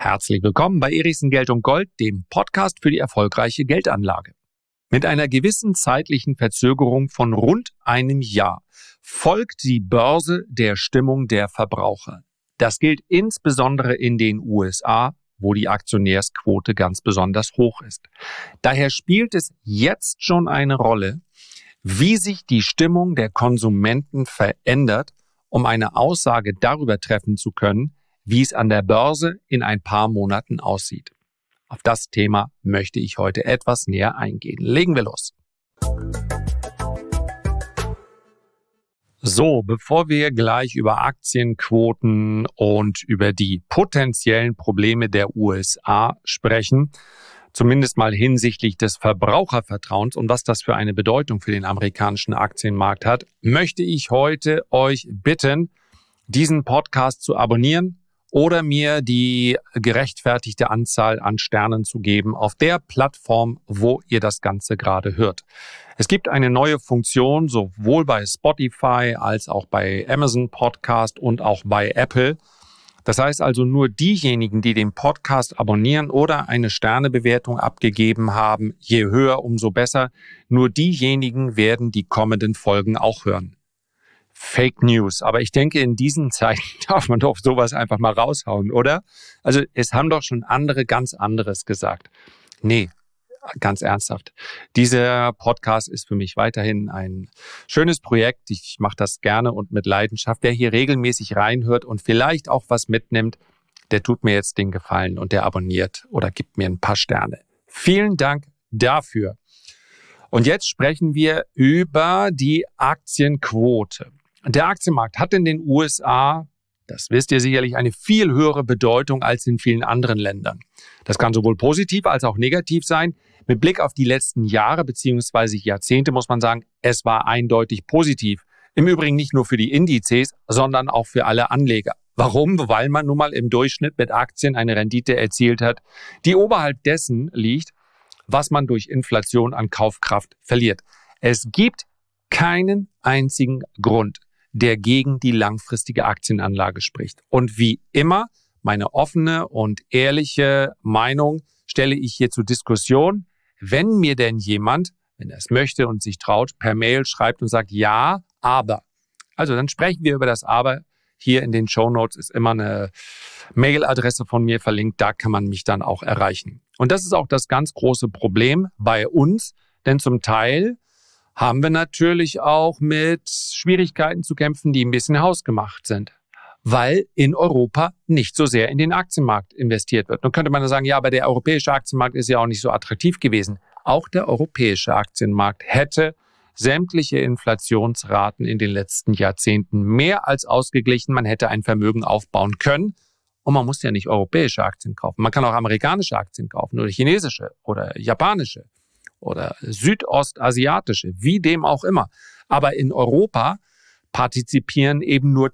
Herzlich willkommen bei Erichsen Geld und Gold, dem Podcast für die erfolgreiche Geldanlage. Mit einer gewissen zeitlichen Verzögerung von rund einem Jahr folgt die Börse der Stimmung der Verbraucher. Das gilt insbesondere in den USA, wo die Aktionärsquote ganz besonders hoch ist. Daher spielt es jetzt schon eine Rolle, wie sich die Stimmung der Konsumenten verändert, um eine Aussage darüber treffen zu können, wie es an der Börse in ein paar Monaten aussieht. Auf das Thema möchte ich heute etwas näher eingehen. Legen wir los. So, bevor wir gleich über Aktienquoten und über die potenziellen Probleme der USA sprechen, zumindest mal hinsichtlich des Verbrauchervertrauens und was das für eine Bedeutung für den amerikanischen Aktienmarkt hat, möchte ich heute euch bitten, diesen Podcast zu abonnieren oder mir die gerechtfertigte Anzahl an Sternen zu geben auf der Plattform, wo ihr das Ganze gerade hört. Es gibt eine neue Funktion, sowohl bei Spotify als auch bei Amazon Podcast und auch bei Apple. Das heißt also, nur diejenigen, die den Podcast abonnieren oder eine Sternebewertung abgegeben haben, je höher, umso besser, nur diejenigen werden die kommenden Folgen auch hören. Fake News. Aber ich denke, in diesen Zeiten darf man doch sowas einfach mal raushauen, oder? Also es haben doch schon andere ganz anderes gesagt. Nee, ganz ernsthaft. Dieser Podcast ist für mich weiterhin ein schönes Projekt. Ich mache das gerne und mit Leidenschaft. Wer hier regelmäßig reinhört und vielleicht auch was mitnimmt, der tut mir jetzt den Gefallen und der abonniert oder gibt mir ein paar Sterne. Vielen Dank dafür. Und jetzt sprechen wir über die Aktienquote. Der Aktienmarkt hat in den USA, das wisst ihr sicherlich, eine viel höhere Bedeutung als in vielen anderen Ländern. Das kann sowohl positiv als auch negativ sein. Mit Blick auf die letzten Jahre bzw. Jahrzehnte muss man sagen, es war eindeutig positiv. Im Übrigen nicht nur für die Indizes, sondern auch für alle Anleger. Warum? Weil man nun mal im Durchschnitt mit Aktien eine Rendite erzielt hat, die oberhalb dessen liegt, was man durch Inflation an Kaufkraft verliert. Es gibt keinen einzigen Grund, der gegen die langfristige Aktienanlage spricht. Und wie immer, meine offene und ehrliche Meinung stelle ich hier zur Diskussion. Wenn mir denn jemand, wenn er es möchte und sich traut, per Mail schreibt und sagt, ja, aber. Also dann sprechen wir über das Aber. Hier in den Shownotes ist immer eine Mailadresse von mir verlinkt, da kann man mich dann auch erreichen. Und das ist auch das ganz große Problem bei uns, denn zum Teil haben wir natürlich auch mit Schwierigkeiten zu kämpfen, die ein bisschen hausgemacht sind, weil in Europa nicht so sehr in den Aktienmarkt investiert wird. Nun könnte man sagen, ja, aber der europäische Aktienmarkt ist ja auch nicht so attraktiv gewesen. Auch der europäische Aktienmarkt hätte sämtliche Inflationsraten in den letzten Jahrzehnten mehr als ausgeglichen. Man hätte ein Vermögen aufbauen können. Und man muss ja nicht europäische Aktien kaufen. Man kann auch amerikanische Aktien kaufen oder chinesische oder japanische oder südostasiatische, wie dem auch immer. Aber in Europa partizipieren eben nur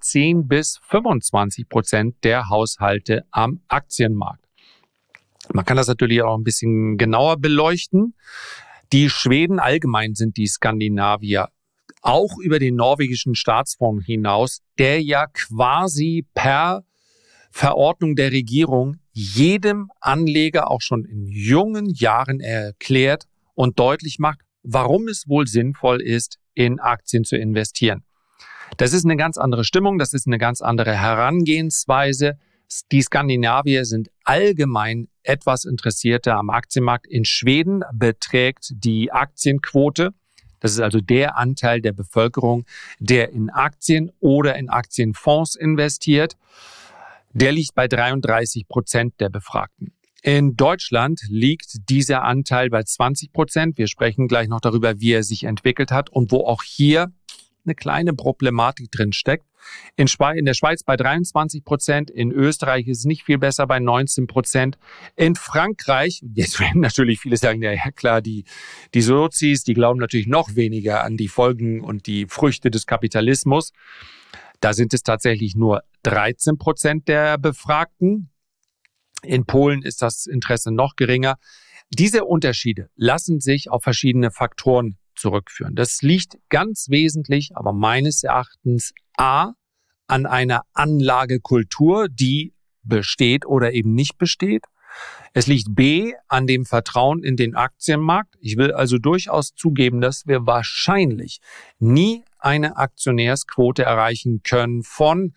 10-25% der Haushalte am Aktienmarkt. Man kann das natürlich auch ein bisschen genauer beleuchten. Die Schweden allgemein sind die Skandinavier, auch über den norwegischen Staatsfonds hinaus, der ja quasi per Verordnung der Regierung jedem Anleger auch schon in jungen Jahren erklärt und deutlich macht, warum es wohl sinnvoll ist, in Aktien zu investieren. Das ist eine ganz andere Stimmung, das ist eine ganz andere Herangehensweise. Die Skandinavier sind allgemein etwas interessierter am Aktienmarkt. In Schweden beträgt die Aktienquote, das ist also der Anteil der Bevölkerung, der in Aktien oder in Aktienfonds investiert, der liegt bei 33% der Befragten. In Deutschland liegt dieser Anteil bei 20%. Wir sprechen gleich noch darüber, wie er sich entwickelt hat und wo auch hier eine kleine Problematik drin steckt. In der Schweiz bei 23%, in Österreich ist es nicht viel besser bei 19%. In Frankreich, jetzt werden natürlich viele sagen, ja klar, die Sozis, die glauben natürlich noch weniger an die Folgen und die Früchte des Kapitalismus. Da sind es tatsächlich nur 13% der Befragten. In Polen ist das Interesse noch geringer. Diese Unterschiede lassen sich auf verschiedene Faktoren zurückführen. Das liegt ganz wesentlich, aber meines Erachtens an einer Anlagekultur, die besteht oder eben nicht besteht. Es liegt B an dem Vertrauen in den Aktienmarkt. Ich will also durchaus zugeben, dass wir wahrscheinlich nie eine Aktionärsquote erreichen können von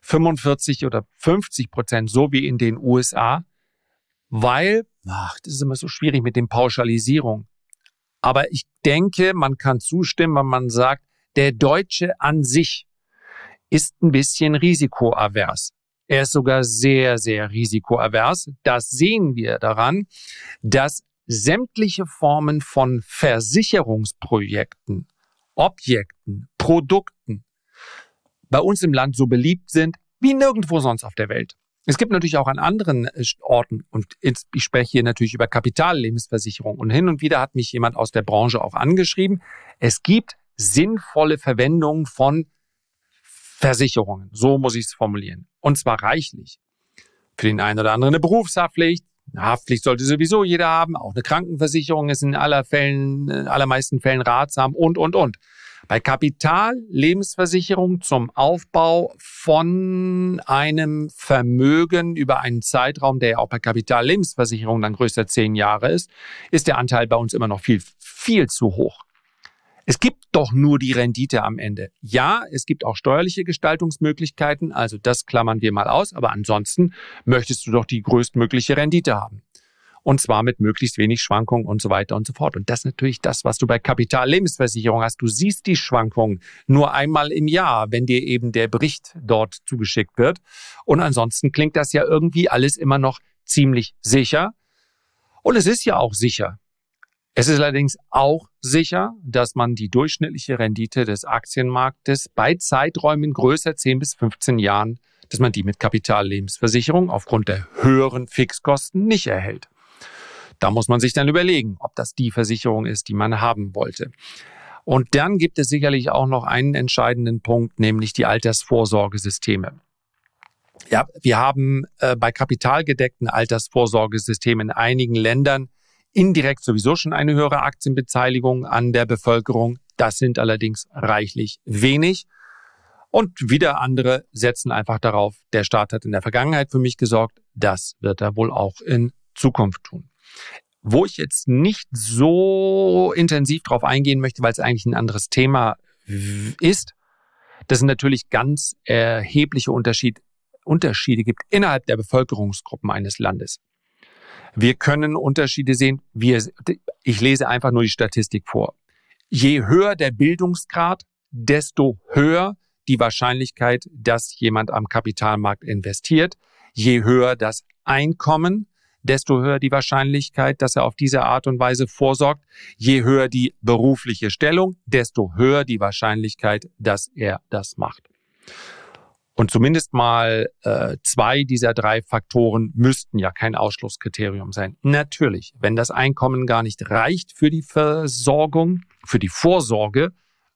45 oder 50%, so wie in den USA, weil, das ist immer so schwierig mit den Pauschalisierungen. Aber ich denke, man kann zustimmen, wenn man sagt, der Deutsche an sich ist ein bisschen risikoavers. Er ist sogar sehr, sehr risikoavers. Das sehen wir daran, dass sämtliche Formen von Versicherungsprojekten, Objekten, Produkten bei uns im Land so beliebt sind wie nirgendwo sonst auf der Welt. Es gibt natürlich auch an anderen Orten, und ich spreche hier natürlich über Kapitallebensversicherung. Und hin und wieder hat mich jemand aus der Branche auch angeschrieben. Es gibt sinnvolle Verwendung von Versicherungen. So muss ich es formulieren. Und zwar reichlich. Für den einen oder anderen eine Berufshaftpflicht. Eine Haftpflicht sollte sowieso jeder haben. Auch eine Krankenversicherung ist in allermeisten Fällen ratsam und. Bei Kapitallebensversicherung zum Aufbau von einem Vermögen über einen Zeitraum, der ja auch bei Kapitallebensversicherung dann größer 10 Jahre ist der Anteil bei uns immer noch viel, viel zu hoch. Es gibt doch nur die Rendite am Ende. Ja, es gibt auch steuerliche Gestaltungsmöglichkeiten, also das klammern wir mal aus, aber ansonsten möchtest du doch die größtmögliche Rendite haben. Und zwar mit möglichst wenig Schwankungen und so weiter und so fort. Und das ist natürlich das, was du bei Kapitallebensversicherung hast. Du siehst die Schwankungen nur einmal im Jahr, wenn dir eben der Bericht dort zugeschickt wird. Und ansonsten klingt das ja irgendwie alles immer noch ziemlich sicher. Und es ist ja auch sicher. Es ist allerdings auch sicher, dass man die durchschnittliche Rendite des Aktienmarktes bei Zeiträumen größer 10 bis 15 Jahren, dass man die mit Kapitallebensversicherung aufgrund der höheren Fixkosten nicht erhält. Da muss man sich dann überlegen, ob das die Versicherung ist, die man haben wollte. Und dann gibt es sicherlich auch noch einen entscheidenden Punkt, nämlich die Altersvorsorgesysteme. Ja, wir haben bei kapitalgedeckten Altersvorsorgesystemen in einigen Ländern indirekt sowieso schon eine höhere Aktienbeteiligung an der Bevölkerung. Das sind allerdings reichlich wenig. Und wieder andere setzen einfach darauf, der Staat hat in der Vergangenheit für mich gesorgt, das wird er wohl auch in Zukunft tun. Wo ich jetzt nicht so intensiv drauf eingehen möchte, weil es eigentlich ein anderes Thema ist, dass es natürlich ganz erhebliche Unterschiede gibt innerhalb der Bevölkerungsgruppen eines Landes. Wir können Unterschiede sehen. Ich lese einfach nur die Statistik vor. Je höher der Bildungsgrad, desto höher die Wahrscheinlichkeit, dass jemand am Kapitalmarkt investiert. Je höher das Einkommen, desto höher die Wahrscheinlichkeit, dass er auf diese Art und Weise vorsorgt. Je höher die berufliche Stellung, desto höher die Wahrscheinlichkeit, dass er das macht. Und zumindest mal 2 dieser 3 Faktoren müssten ja kein Ausschlusskriterium sein. Natürlich, wenn das Einkommen gar nicht reicht für die Versorgung, für die Vorsorge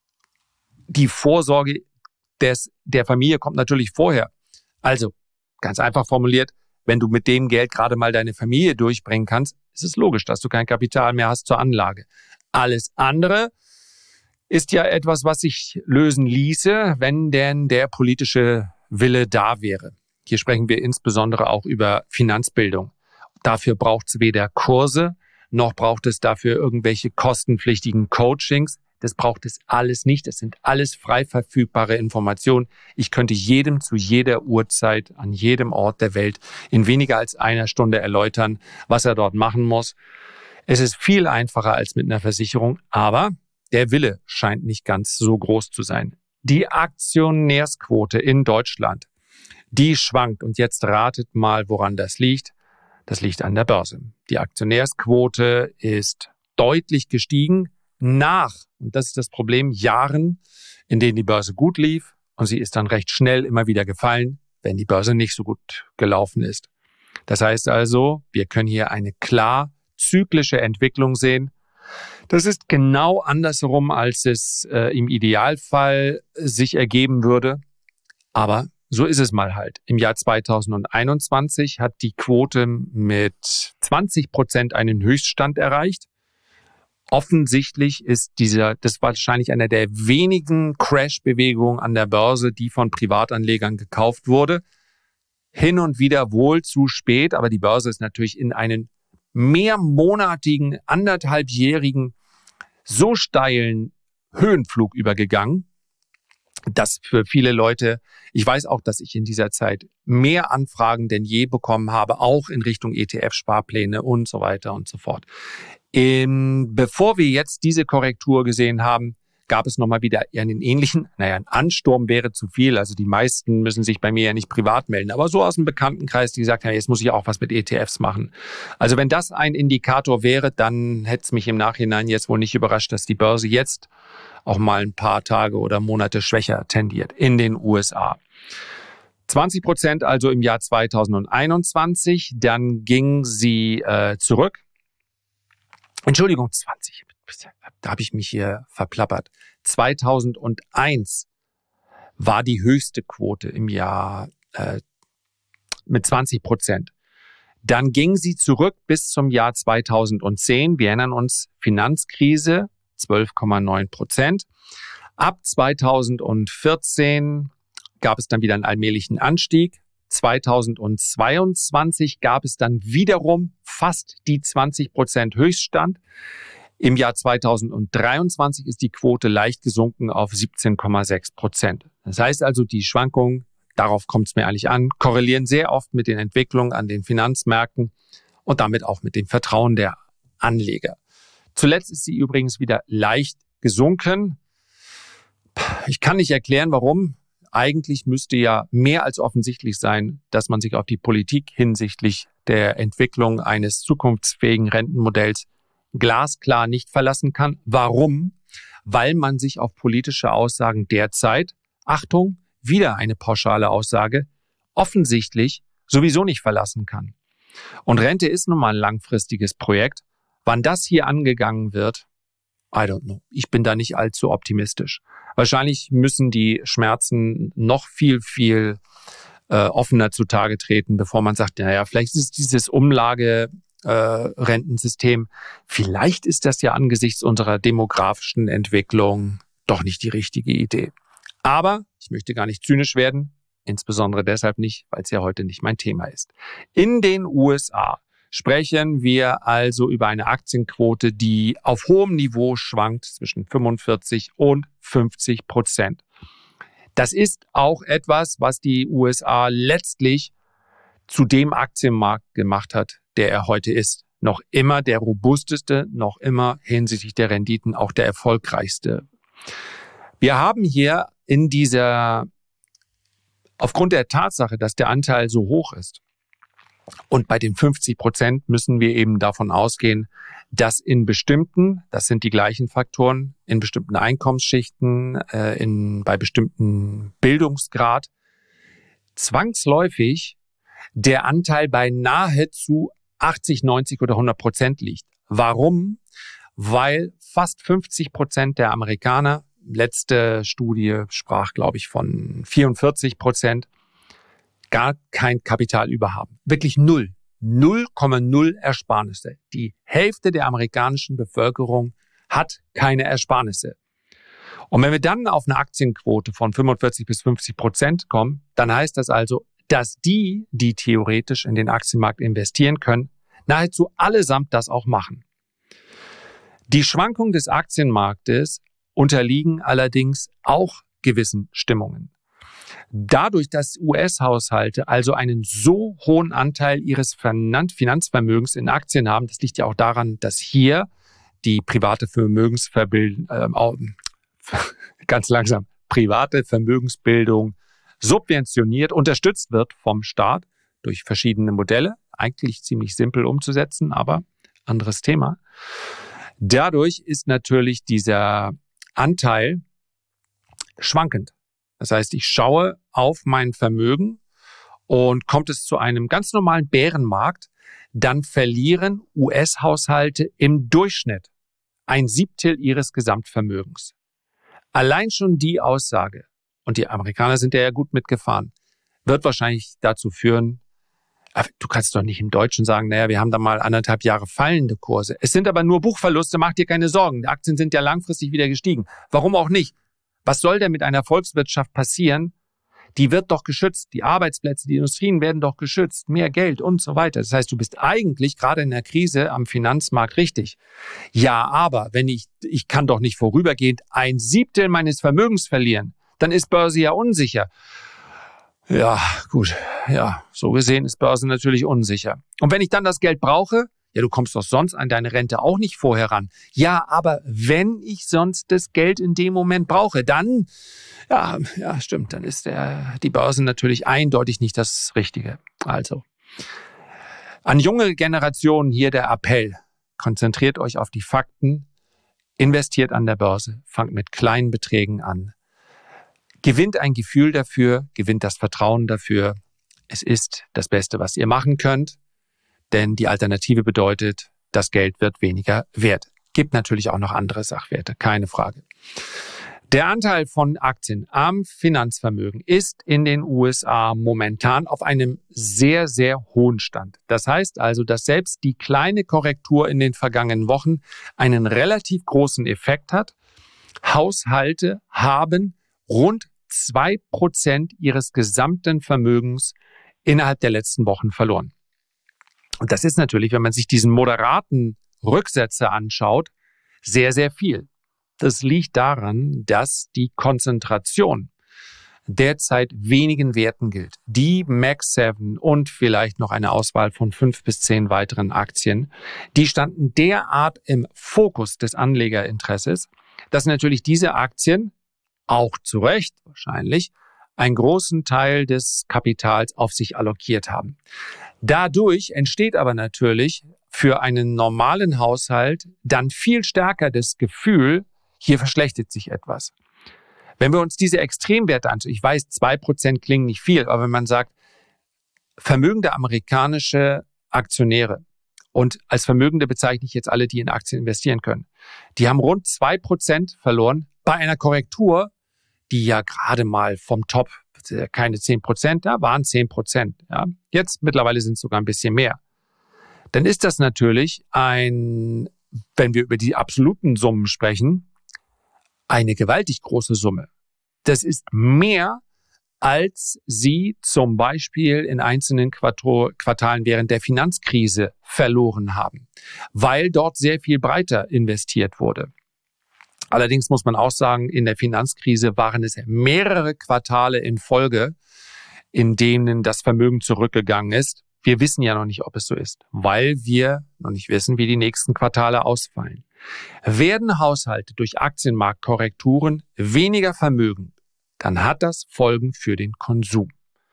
der Familie kommt natürlich vorher. Also, ganz einfach formuliert, wenn du mit dem Geld gerade mal deine Familie durchbringen kannst, ist es logisch, dass du kein Kapital mehr hast zur Anlage. Alles andere ist ja etwas, was sich lösen ließe, wenn denn der politische Wille da wäre. Hier sprechen wir insbesondere auch über Finanzbildung. Dafür braucht es weder Kurse, noch braucht es dafür irgendwelche kostenpflichtigen Coachings. Das braucht es alles nicht. Das sind alles frei verfügbare Informationen. Ich könnte jedem zu jeder Uhrzeit an jedem Ort der Welt in weniger als einer Stunde erläutern, was er dort machen muss. Es ist viel einfacher als mit einer Versicherung, aber der Wille scheint nicht ganz so groß zu sein. Die Aktionärsquote in Deutschland, die schwankt. Und jetzt ratet mal, woran das liegt. Das liegt an der Börse. Die Aktionärsquote ist deutlich gestiegen nach, und das ist das Problem, Jahren, in denen die Börse gut lief. Und sie ist dann recht schnell immer wieder gefallen, wenn die Börse nicht so gut gelaufen ist. Das heißt also, wir können hier eine klar zyklische Entwicklung sehen. Das ist genau andersherum, als es im Idealfall sich ergeben würde. Aber so ist es mal halt. Im Jahr 2021 hat die Quote mit 20% einen Höchststand erreicht. Offensichtlich ist das wahrscheinlich einer der wenigen Crash-Bewegungen an der Börse, die von Privatanlegern gekauft wurde. hin und wieder wohl zu spät, aber die Börse ist natürlich in einen mehrmonatigen, anderthalbjährigen, so steilen Höhenflug übergegangen, dass für viele Leute, ich weiß auch, dass ich in dieser Zeit mehr Anfragen denn je bekommen habe, auch in Richtung ETF-Sparpläne und so weiter und so fort. Bevor wir jetzt diese Korrektur gesehen haben, gab es nochmal wieder einen ähnlichen, ein Ansturm wäre zu viel, also die meisten müssen sich bei mir ja nicht privat melden, aber so aus dem Bekanntenkreis, die gesagt haben, jetzt muss ich auch was mit ETFs machen. Also wenn das ein Indikator wäre, dann hätte es mich im Nachhinein jetzt wohl nicht überrascht, dass die Börse jetzt auch mal ein paar Tage oder Monate schwächer tendiert in den USA. 20% also im Jahr 2021, dann ging sie zurück. Entschuldigung, 20, da habe ich mich hier verplappert. 2001 war die höchste Quote im Jahr mit 20%. Dann ging sie zurück bis zum Jahr 2010. Wir erinnern uns, Finanzkrise, 12,9%. Ab 2014 gab es dann wieder einen allmählichen Anstieg. 2022 gab es dann wiederum fast die 20% Höchststand. Im Jahr 2023 ist die Quote leicht gesunken auf 17,6%. Das heißt also, die Schwankungen, darauf kommt es mir eigentlich an, korrelieren sehr oft mit den Entwicklungen an den Finanzmärkten und damit auch mit dem Vertrauen der Anleger. Zuletzt ist sie übrigens wieder leicht gesunken. Ich kann nicht erklären, warum. Eigentlich müsste ja mehr als offensichtlich sein, dass man sich auf die Politik hinsichtlich der Entwicklung eines zukunftsfähigen Rentenmodells glasklar nicht verlassen kann. Warum? Weil man sich auf politische Aussagen derzeit, Achtung, wieder eine pauschale Aussage, offensichtlich sowieso nicht verlassen kann. Und Rente ist nun mal ein langfristiges Projekt. Wann das hier angegangen wird, I don't know. Ich bin da nicht allzu optimistisch. Wahrscheinlich müssen die Schmerzen noch viel offener zutage treten, bevor man sagt, naja, vielleicht ist dieses Umlage-Rentensystem, vielleicht ist das ja angesichts unserer demografischen Entwicklung doch nicht die richtige Idee. Aber ich möchte gar nicht zynisch werden, insbesondere deshalb nicht, weil es ja heute nicht mein Thema ist. In den USA sprechen wir also über eine Aktienquote, die auf hohem Niveau schwankt zwischen 45 und 50%. Das ist auch etwas, was die USA letztlich zu dem Aktienmarkt gemacht hat, der er heute ist. Noch immer der robusteste, noch immer hinsichtlich der Renditen auch der erfolgreichste. Wir haben hier aufgrund der Tatsache, dass der Anteil so hoch ist, und bei den 50% müssen wir eben davon ausgehen, dass in bestimmten, das sind die gleichen Faktoren, in bestimmten Einkommensschichten, bei bestimmten Bildungsgrad, zwangsläufig der Anteil bei nahezu 80, 90 oder 100% liegt. Warum? Weil fast 50% der Amerikaner, letzte Studie sprach, glaube ich, von 44%, gar kein Kapital überhaben. Wirklich null. 0,0 Ersparnisse. Die Hälfte der amerikanischen Bevölkerung hat keine Ersparnisse. Und wenn wir dann auf eine Aktienquote von 45 bis 50% kommen, dann heißt das also, dass die theoretisch in den Aktienmarkt investieren können, nahezu allesamt das auch machen. Die Schwankungen des Aktienmarktes unterliegen allerdings auch gewissen Stimmungen. Dadurch, dass US-Haushalte also einen so hohen Anteil ihres Finanzvermögens in Aktien haben, das liegt ja auch daran, dass hier die private private Vermögensbildung subventioniert, unterstützt wird vom Staat durch verschiedene Modelle, eigentlich ziemlich simpel umzusetzen, aber anderes Thema. Dadurch ist natürlich dieser Anteil schwankend. Das heißt, ich schaue auf mein Vermögen und kommt es zu einem ganz normalen Bärenmarkt, dann verlieren US-Haushalte im Durchschnitt 1/7 ihres Gesamtvermögens. Allein schon die Aussage, und die Amerikaner sind ja gut mitgefahren, wird wahrscheinlich dazu führen, du kannst doch nicht im Deutschen sagen, naja, wir haben da mal 1,5 Jahre fallende Kurse. Es sind aber nur Buchverluste, mach dir keine Sorgen. Die Aktien sind ja langfristig wieder gestiegen. Warum auch nicht? Was soll denn mit einer Volkswirtschaft passieren, Die wird doch geschützt. Die Arbeitsplätze, die Industrien werden doch geschützt. Mehr Geld und so weiter. Das heißt, du bist eigentlich gerade in der Krise am Finanzmarkt richtig. Ja, aber wenn ich kann doch nicht vorübergehend 1/7 meines Vermögens verlieren. Dann ist Börse ja unsicher. Ja, gut. Ja, so gesehen ist Börse natürlich unsicher. Und wenn ich dann das Geld brauche, ja, du kommst doch sonst an deine Rente auch nicht vorher ran. Ja, aber wenn ich sonst das Geld in dem Moment brauche, dann, ja, stimmt, dann ist die Börse natürlich eindeutig nicht das Richtige. Also, an junge Generationen hier der Appell. Konzentriert euch auf die Fakten, investiert an der Börse, fangt mit kleinen Beträgen an. Gewinnt ein Gefühl dafür, gewinnt das Vertrauen dafür. Es ist das Beste, was ihr machen könnt. Denn die Alternative bedeutet, das Geld wird weniger wert. Gibt natürlich auch noch andere Sachwerte, keine Frage. Der Anteil von Aktien am Finanzvermögen ist in den USA momentan auf einem sehr, sehr hohen Stand. Das heißt also, dass selbst die kleine Korrektur in den vergangenen Wochen einen relativ großen Effekt hat. Haushalte haben rund 2% ihres gesamten Vermögens innerhalb der letzten Wochen verloren. Und das ist natürlich, wenn man sich diesen moderaten Rücksetzer anschaut, sehr, sehr viel. Das liegt daran, dass die Konzentration derzeit wenigen Werten gilt. Die Mag 7 und vielleicht noch eine Auswahl von 5 bis 10 weiteren Aktien, die standen derart im Fokus des Anlegerinteresses, dass natürlich diese Aktien, auch zu Recht wahrscheinlich, einen großen Teil des Kapitals auf sich allokiert haben. Dadurch entsteht aber natürlich für einen normalen Haushalt dann viel stärker das Gefühl, hier verschlechtert sich etwas. Wenn wir uns diese Extremwerte anschauen, ich weiß, 2% klingen nicht viel, aber wenn man sagt, vermögende amerikanische Aktionäre, und als Vermögende bezeichne ich jetzt alle, die in Aktien investieren können, die haben rund 2% verloren bei einer Korrektur, die ja gerade mal vom Top, keine 10%, da waren 10%. Ja. Jetzt mittlerweile sind es sogar ein bisschen mehr. Dann ist das natürlich wenn wir über die absoluten Summen sprechen, eine gewaltig große Summe. Das ist mehr, als sie zum Beispiel in einzelnen Quartalen während der Finanzkrise verloren haben, weil dort sehr viel breiter investiert wurde. Allerdings muss man auch sagen, in der Finanzkrise waren es mehrere Quartale in Folge, in denen das Vermögen zurückgegangen ist. Wir wissen ja noch nicht, ob es so ist, weil wir noch nicht wissen, wie die nächsten Quartale ausfallen. Werden Haushalte durch Aktienmarktkorrekturen weniger Vermögen, dann hat das Folgen für den Konsum.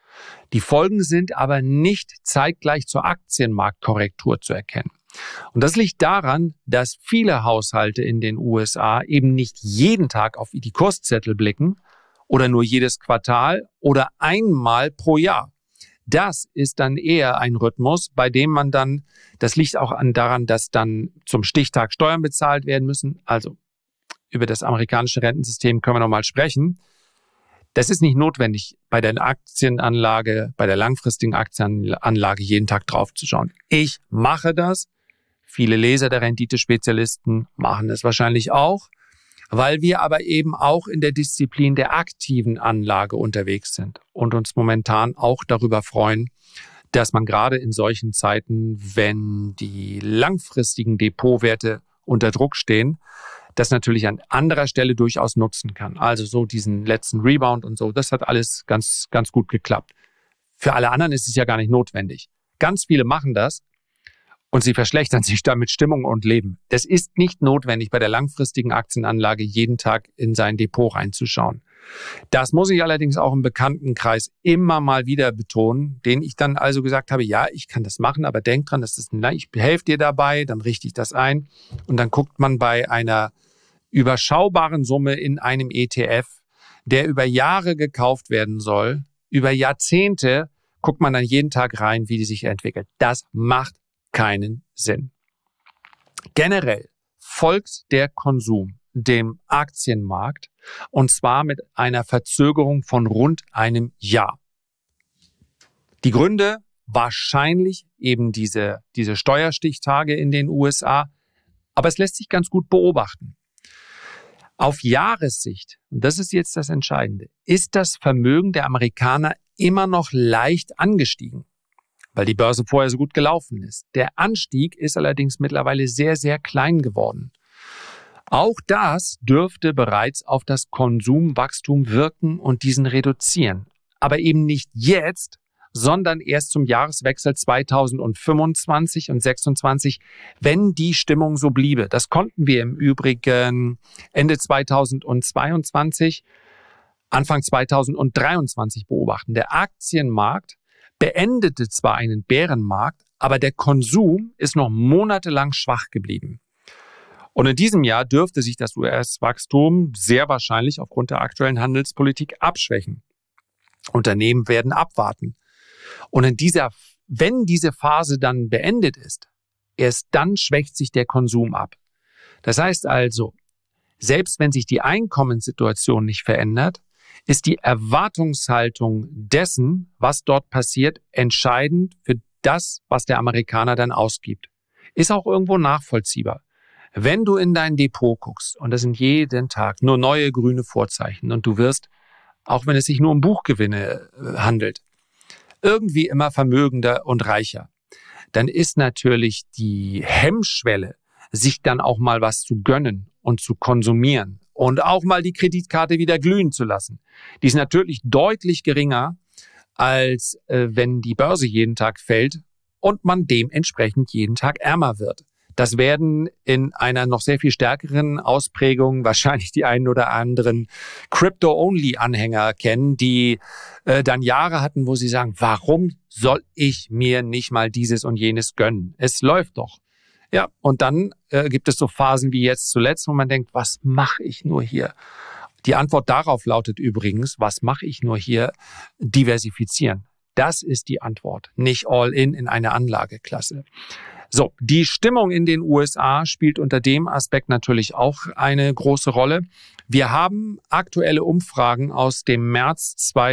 Die Folgen sind aber nicht zeitgleich zur Aktienmarktkorrektur zu erkennen. Und das liegt daran, dass viele Haushalte in den USA eben nicht jeden Tag auf die Kurszettel blicken oder nur jedes Quartal oder einmal pro Jahr. Das ist dann eher ein Rhythmus, bei dem man dann, das liegt auch daran, dass dann zum Stichtag Steuern bezahlt werden müssen. Also über das amerikanische Rentensystem können wir nochmal sprechen. Das ist nicht notwendig, bei der Aktienanlage, bei der langfristigen Aktienanlage jeden Tag draufzuschauen. Ich mache das. Viele Leser der Renditespezialisten machen es wahrscheinlich auch, weil wir aber eben auch in der Disziplin der aktiven Anlage unterwegs sind und uns momentan auch darüber freuen, dass man gerade in solchen Zeiten, wenn die langfristigen Depotwerte unter Druck stehen, das natürlich an anderer Stelle durchaus nutzen kann. Also so diesen letzten Rebound und so, das hat alles ganz, ganz gut geklappt. Für alle anderen ist es ja gar nicht notwendig. Ganz viele machen das und sie verschlechtern sich damit Stimmung und Leben. Das ist nicht notwendig, bei der langfristigen Aktienanlage jeden Tag in sein Depot reinzuschauen. Das muss ich allerdings auch im Bekanntenkreis immer mal wieder betonen, den ich dann also gesagt habe, ja, ich kann das machen, aber denk dran, ich helfe dir dabei, dann richte ich das ein und dann guckt man bei einer überschaubaren Summe in einem ETF, der über Jahre gekauft werden soll, über Jahrzehnte, guckt man dann jeden Tag rein, wie die sich entwickelt. Das macht keinen Sinn. Generell folgt der Konsum dem Aktienmarkt und zwar mit einer Verzögerung von rund einem Jahr. Die Gründe wahrscheinlich eben diese Steuerstichtage in den USA, aber es lässt sich ganz gut beobachten. Auf Jahressicht, und das ist jetzt das Entscheidende, ist das Vermögen der Amerikaner immer noch leicht angestiegen, weil die Börse vorher so gut gelaufen ist. Der Anstieg ist allerdings mittlerweile sehr, sehr klein geworden. Auch das dürfte bereits auf das Konsumwachstum wirken und diesen reduzieren. Aber eben nicht jetzt, sondern erst zum Jahreswechsel 2025 und 2026, wenn die Stimmung so bliebe. Das konnten wir im Übrigen Ende 2022, Anfang 2023 beobachten. Der Aktienmarkt beendete zwar einen Bärenmarkt, aber der Konsum ist noch monatelang schwach geblieben. Und in diesem Jahr dürfte sich das US-Wachstum sehr wahrscheinlich aufgrund der aktuellen Handelspolitik abschwächen. Unternehmen werden abwarten. Und wenn diese Phase dann beendet ist, erst dann schwächt sich der Konsum ab. Das heißt also, selbst wenn sich die Einkommenssituation nicht verändert, ist die Erwartungshaltung dessen, was dort passiert, entscheidend für das, was der Amerikaner dann ausgibt. Ist auch irgendwo nachvollziehbar. Wenn du in dein Depot guckst, und das sind jeden Tag nur neue grüne Vorzeichen, und du wirst, auch wenn es sich nur um Buchgewinne handelt, irgendwie immer vermögender und reicher, dann ist natürlich die Hemmschwelle, sich dann auch mal was zu gönnen und zu konsumieren und auch mal die Kreditkarte wieder glühen zu lassen, die ist natürlich deutlich geringer, als wenn die Börse jeden Tag fällt und man dementsprechend jeden Tag ärmer wird. Das werden in einer noch sehr viel stärkeren Ausprägung wahrscheinlich die einen oder anderen Crypto-Only-Anhänger kennen, die dann Jahre hatten, wo sie sagen, warum soll ich mir nicht mal dieses und jenes gönnen? Es läuft doch. Ja, und dann gibt es so Phasen wie jetzt zuletzt, wo man denkt, was mache ich nur hier? Die Antwort darauf lautet übrigens, was mache ich nur hier? Diversifizieren. Das ist die Antwort, nicht All-in in eine Anlageklasse. So, die Stimmung in den USA spielt unter dem Aspekt natürlich auch eine große Rolle. Wir haben aktuelle Umfragen aus dem März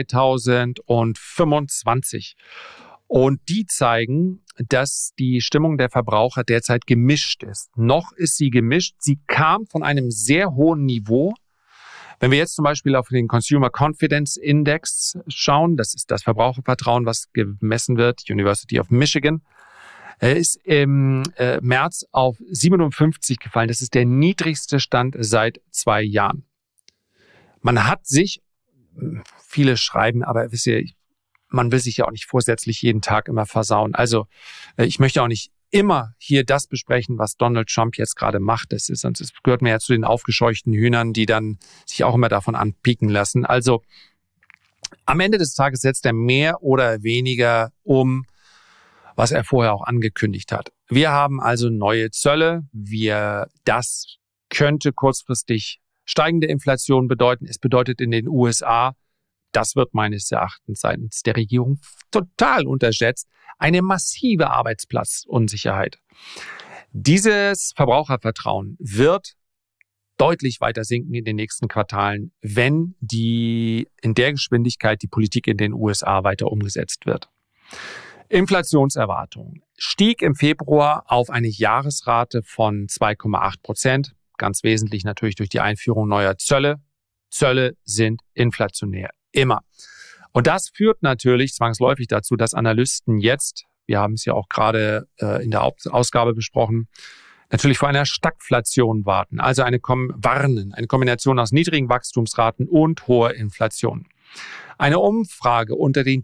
2025 und die zeigen, dass die Stimmung der Verbraucher derzeit gemischt ist. Noch ist sie gemischt. Sie kam von einem sehr hohen Niveau. Wenn wir jetzt zum Beispiel auf den Consumer Confidence Index schauen, das ist das Verbrauchervertrauen, was gemessen wird, University of Michigan, ist im März auf 57 gefallen. Das ist der niedrigste Stand seit 2 Jahren. Man hat sich, viele schreiben, aber wisst ihr, man will sich ja auch nicht vorsätzlich jeden Tag immer versauen. Also ich möchte auch nicht immer hier das besprechen, was Donald Trump jetzt gerade macht. Sonst gehört mir ja zu den aufgescheuchten Hühnern, die dann sich auch immer davon anpieken lassen. Also am Ende des Tages setzt er mehr oder weniger um, was er vorher auch angekündigt hat. Wir haben also neue Zölle. Das könnte kurzfristig steigende Inflation bedeuten. Es bedeutet in den USA, das wird meines Erachtens seitens der Regierung total unterschätzt, eine massive Arbeitsplatzunsicherheit. Dieses Verbrauchervertrauen wird deutlich weiter sinken in den nächsten Quartalen, wenn in der Geschwindigkeit die Politik in den USA weiter umgesetzt wird. Inflationserwartung stieg im Februar auf eine Jahresrate von 2,8%, ganz wesentlich natürlich durch die Einführung neuer Zölle. Zölle sind inflationär, immer. Und das führt natürlich zwangsläufig dazu, dass Analysten jetzt, wir haben es ja auch gerade in der Ausgabe besprochen, natürlich vor einer Stagflation warten, also eine Kombination aus niedrigen Wachstumsraten und hoher Inflation. Eine Umfrage unter den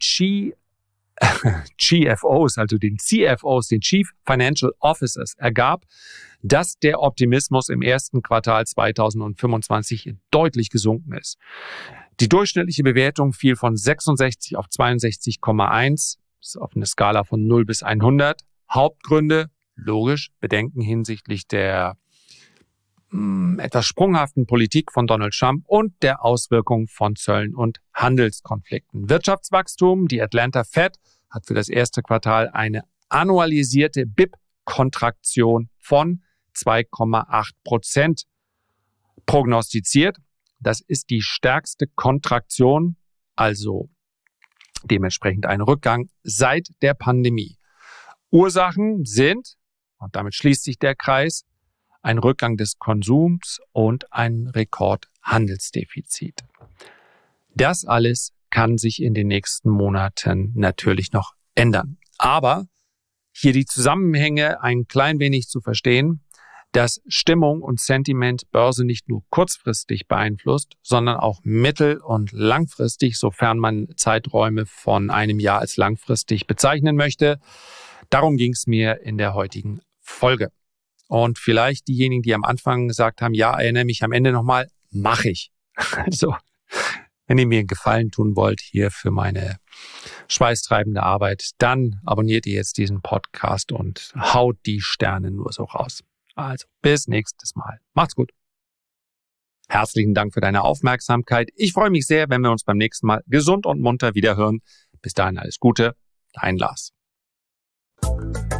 GFOs, also den CFOs, den Chief Financial Officers, ergab, dass der Optimismus im ersten Quartal 2025 deutlich gesunken ist. Die durchschnittliche Bewertung fiel von 66 auf 62,1, ist auf eine Skala von 0 bis 100. Hauptgründe, logisch, Bedenken hinsichtlich der etwas sprunghaften Politik von Donald Trump und der Auswirkungen von Zöllen und Handelskonflikten. Wirtschaftswachstum, die Atlanta Fed hat für das erste Quartal eine annualisierte BIP-Kontraktion von 2,8% prognostiziert. Das ist die stärkste Kontraktion, also dementsprechend ein Rückgang seit der Pandemie. Ursachen sind, und damit schließt sich der Kreis, ein Rückgang des Konsums und ein Rekordhandelsdefizit. Das alles kann sich in den nächsten Monaten natürlich noch ändern. Aber hier die Zusammenhänge ein klein wenig zu verstehen, dass Stimmung und Sentiment Börse nicht nur kurzfristig beeinflusst, sondern auch mittel- und langfristig, sofern man Zeiträume von einem Jahr als langfristig bezeichnen möchte. Darum ging es mir in der heutigen Folge. Und vielleicht diejenigen, die am Anfang gesagt haben, ja, erinnere mich am Ende nochmal, mache ich. Also, wenn ihr mir einen Gefallen tun wollt hier für meine schweißtreibende Arbeit, dann abonniert ihr jetzt diesen Podcast und haut die Sterne nur so raus. Also, bis nächstes Mal. Macht's gut. Herzlichen Dank für deine Aufmerksamkeit. Ich freue mich sehr, wenn wir uns beim nächsten Mal gesund und munter wiederhören. Bis dahin alles Gute, dein Lars.